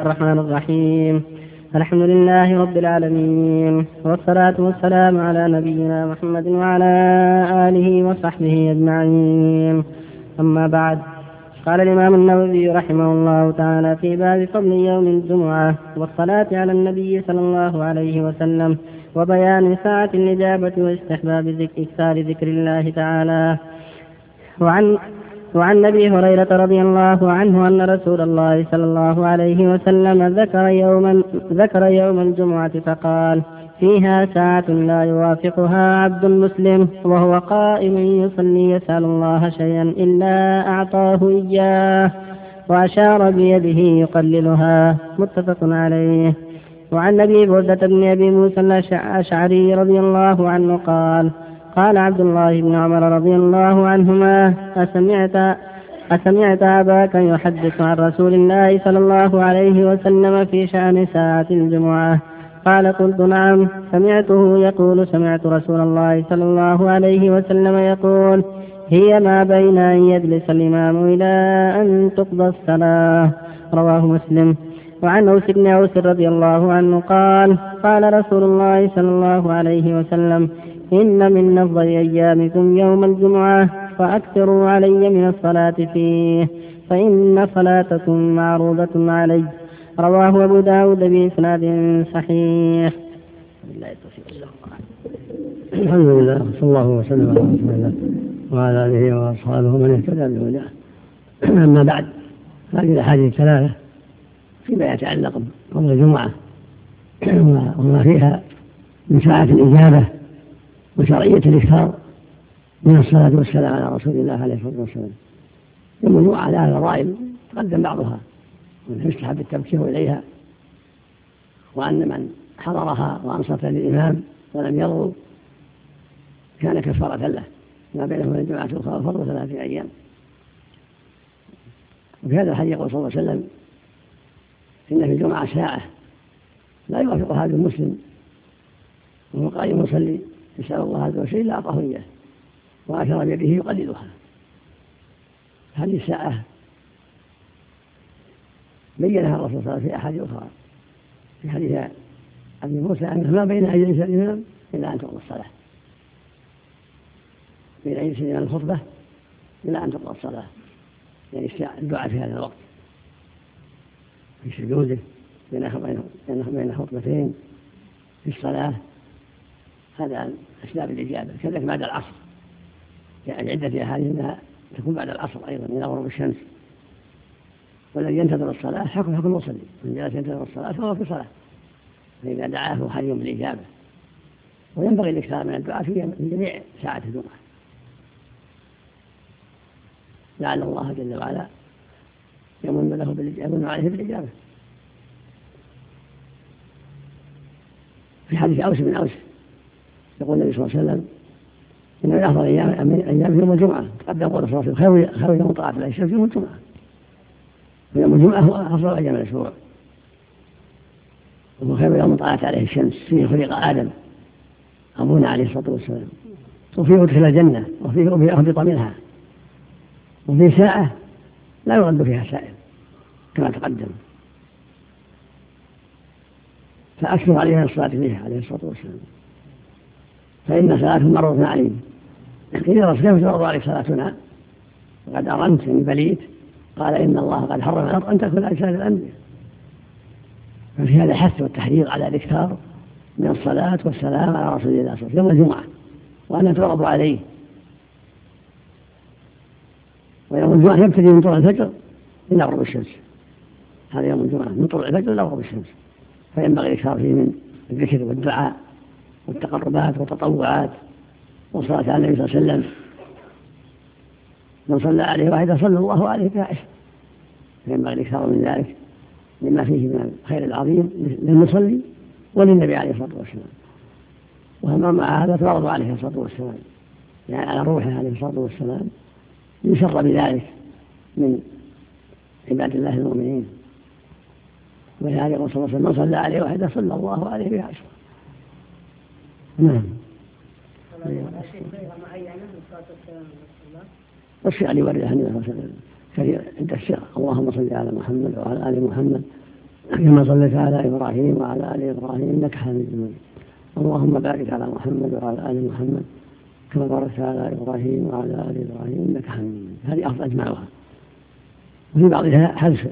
الرحمن الرحيم. الحمد لله رب العالمين، والصلاة والسلام على نبينا محمد وعلى آله وصحبه أجمعين. أما بعد، قال الإمام النووي رحمه الله تعالى في باب فضل يوم الجمعة والصلاة على النبي صلى الله عليه وسلم وبيان ساعة الإجابة واستحباب إكثار ذكر الله تعالى. وعن أبي هريرة رضي الله عنه أن رسول الله صلى الله عليه وسلم ذكر يوم الجمعة فقال: فيها ساعة لا يوافقها عبد مسلم وهو قائم يصلي يسأل الله شيئا إلا أعطاه إياه، وأشار بيده يقللها. متفق عليه. وعن أبي بردة بن أبي موسى الأشعري رضي الله عنه قال عبد الله بن عمر رضي الله عنهما: أسمعت أباك يحدث عن رسول الله صلى الله عليه وسلم في شأن ساعة الجمعة؟ قال: قلت: نعم، سمعته يقول: سمعت رسول الله صلى الله عليه وسلم يقول: هي ما بين أن يجلس الإمام إلى أن تقضى الصلاة. رواه مسلم. وعن أوس بن أوس رضي الله عنه قال رسول الله صلى الله عليه وسلم: إن من أفضل أيامكم يوم الجمعة، فأكثروا علي من الصلاة فيه، فإن صلاتكم معروضة علي. رواه أبو داود بإسناد صحيح. الحمد لله، صلى الله وسلم على رسول الله وعلى آله وأصحابه من اهتدى بهداه. أما بعد، هذه الأحاديث الثلاثة فيما يتعلق بفضل الجمعة وما فيها من ساعة الإجابة وشرعية الإكثار من الصلاة والسلام على رسول الله عليه الصلاة والسلام. يوم الجمعة لها فضائل تقدم بعضها، من يستحب التبكير إليها، وأن من حضرها وأنصت للإمام ولم يرغب كان كفارة له ما بينه وبين الجمعة الأخرى وفضل 3 أيام. وفي هذا الحديث يقول صلى الله عليه وسلم: إن في الجمعة ساعة لا يوافقها عبد مسلم وهو قائم يصلي يسأل الله عز وجل إلا أعطاه إياه، وأشار بيده يقللها. هذه الساعة بينها الرسول صلى الله عليه وسلم في أحاديث أخرى، في حديث أبي موسى أنه ما بين أن يجلس الإمام إلا أن تقضى الصلاة، بين أن يجلس الإمام الخطبة إلا أن تقضى الصلاة، يعني الدعاء في هذا الوقت في سجوده بين خطبتين في الصلاة. هذا أسباب الإجابة. كذلك بعد العصر، يعني عدة أحاديث أنها تكون بعد العصر أيضا إلى غروب الشمس. والذي ينتظر الصلاة حكم المصلي، من جلس ينتظر الصلاة فهو في صلاة، فإذا دعاه حي بالإجابة. وينبغي الإكثار من الدعاء في جميع ساعات الجمعة، لعل الله جل وعلا يمن عليه بالإجابة. في حديث أوس بن أوس يقول النبي صلى الله عليه وسلم: إن من أفضل أيام يوم الجمعة. تقدم قول صلى الله عليه وسلم: خير يوم طلعت عليه الشمس يوم الجمعة. ويوم الجمعة هو أفضل أيام الأسبوع، وهو خير يوم طلعت عليه الشمس، فيه خلق آدم أبونا عليه الصلاة والسلام، وفيه أدخل الجنة، وفيه أهبط منها، وفيه ساعة لا يرد فيها سائل كما تقدم، فأكثر عليه الصلاة فيها عليه الصلاة والسلام، فإن صلاته معروضة عليه. قيل يا رسول الله: كيف تعرض عليك صلاتنا وقد أرنت يعني بليت؟ قال: إن الله قد حرم أن تأكل أجساد الأنبياء. ففي هذا الحث والتحريض على الإكثار من الصلاة والسلام على رسول الله صلى الله عليه وسلم يوم الجمعة، وأن تعرض عليه. ويوم الجمعة يبتدي من طلوع الفجر إلى غروب الشمس، هذا يوم الجمعة من طلوع الفجر إلى غروب الشمس، فينبغي الإكثار فيه من الذكر والدعاء والتقربات والتطوعات والصلاة على النبي صلى الله عليه وسلم. من صلى عليه واحدة صلى الله عليه بها 10، فينبغي الإكثار من ذلك لما فيه من الخير العظيم للمصلي وللنبي عليه الصلاة والسلام. وهم مع هذا تعرض عليه الصلاة والسلام، يعني على روحه عليه الصلاة والسلام، يسر بذلك من عباد الله المؤمنين. ولهذا يقول صلى الله عليه وسلم: من صلى عليه واحدة صلى الله عليه بها 10. نعم. والشيء اللي ورد عن النبي صلى الله عليه وسلم كثير عند الشيخ: اللهم صل على محمد وعلى آل محمد كما صليت على إبراهيم وعلى آل إبراهيم إنك حميد مجيد. اللهم بارك على محمد وعلى آل محمد كما باركت على إبراهيم وعلى آل إبراهيم إنك حميد مجيد. هذه أفضل أجمعها. وفي بعضها حذف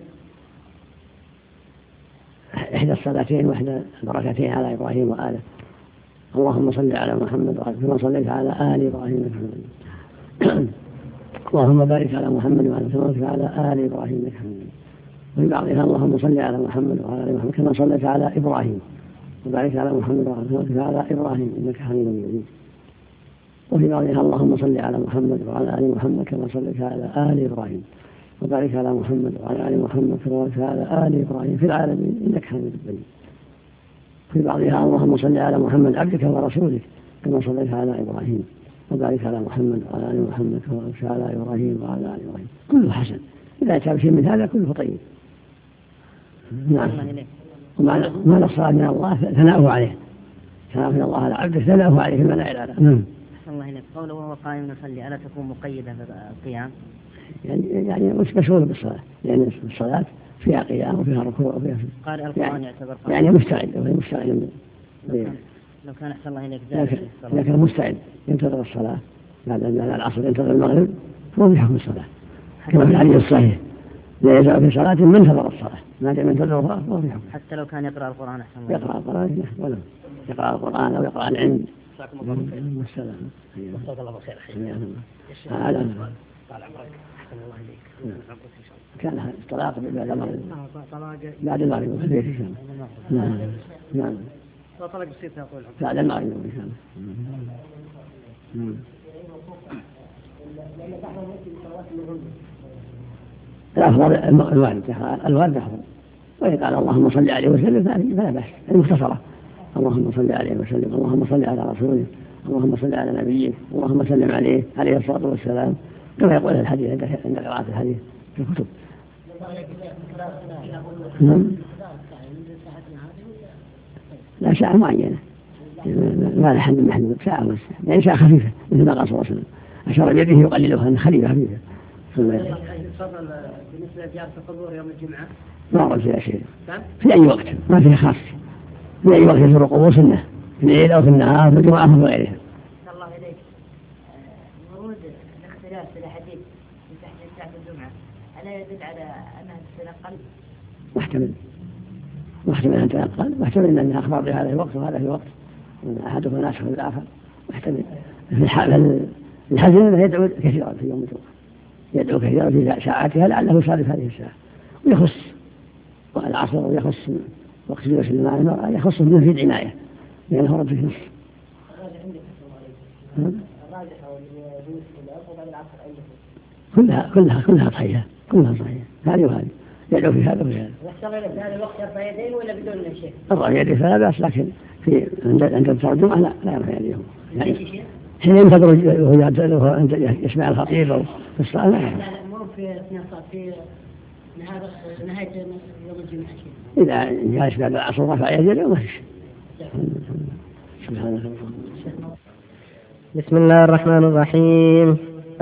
إحدى الصلاتين وإحدى البركتين على إبراهيم وآله. اللهم صل على محمد كما صليت على آل إبراهيم إنك حميد مجيد. اللهم بارك على محمد وعلى آل إبراهيم إنك حميد مجيد. وفي بعضها اللهم صل على محمد وعلى آل محمد كما صليت على إبراهيم وبارك على محمد وعلى إبراهيم إنك حميد مجيد. وفي بعضها اللهم صل على محمد وعلى آل محمد كما صليت على آل إبراهيم وبارك على محمد وعلى آل محمد كما باركت على آل إبراهيم في العالمين إنك حميد مجيد. في بعضها اللهم صل على محمد عبدك ورسولك كما صليت على إبراهيم وبارك على محمد وعلى آل محمد كما باركت على إبراهيم وعلى آل إبراهيم. كله حسن، إذا أتى بشيء من هذا كله طيب. نعم. ومعنى الصلاة من الله ثناؤه عليه، ثناء من الله على عبده ثناؤه عليه فيما لا إله إلا الله. الله إليك قوله وهو قائم يصلي ألا تكون مقيدة بالقيام؟ يعني مشغول بالصلاة، لأن الصلاة فيها قيام وفيها ركوع وفيها قارئ القرآن يعتبر يعني مستعد لو كان أحسن الله إليك إذا كان مستعد ينتظر الصلاة بعد العصر ينتظر المغرب فهو في حكم الصلاة كما في الحديث الصحيح لا يزال في صلاة من انتظر الصلاة ما دام ينتظرها فهو في حكم. حتى لو كان يقرأ القرآن أحسن الله يقرأ القرآن ولو يقرأ القرآن أو يقرأ العلم. والسلام. جزاك الله خير. طال عمرك أحسن الله إليك. كان الطلاق بعد المغرب. بعد المغرب في البيت إن شاء الله. نعم. نعم. طلاق بسيط يقول. بعد المغرب إن شاء الله. الأفضل الوارد أفضل. وإذا قال اللهم صل عليه وسلم فلا بأس. المختصرة اللهم صل عليه وسلم اللهم صل على رسوله اللهم صل على نبيك اللهم سلم عليه الصلاة والسلام كما يقول الحديث عند قراءة الحديث في الكتب. لا ساعة معينة ما لحد محدود ساعة بس يعني ساعة خفيفة مثل ما قال صلى الله عليه وسلم أشار بيده يقللها أن خليفة خفيفة. بالنسبة لزيارة القبور يوم الجمعة ما ورد فيها شيء في أي وقت ما فيها خاص في أي وقت يزور القبور سنة في الليل أو في النهار في الجمعة أو غيرها. الله إليك ورود الاختلاف في الحديث في تحديد ساعة الجمعة ألا يدل على أنها تتنقل؟ محتمل أن تنقل محتمل أنها أخبار بهذا الوقت وهذا في وقت أحدهما ناسخ الآخر محتمل. في الحزن يدعو كثيرا في يوم الجمعة يدعو كثيرا في ساعاتها لعله يصادف هذه الساعة ويخص العصر ويخص وقت جلوس المرأة يخص بدون في عناية لأنه رد في نص. كلها صحيحة هذه وهذه يدعو في هذا وفي هذا. يشتغل في هذا الوقت يرفع يدين ولا بدون شيء؟ يرفع يديه فلا بأس لكن في عند الترجمة لا يرفع يديه يعني حين ينتظر يسمع الخطيب أو في الصلاة لا مو في أثناء في نهاية يوم الجمعة. إذا جالس بعد العصر رفع يديه وما في شيء. بسم الله الرحمن الرحيم.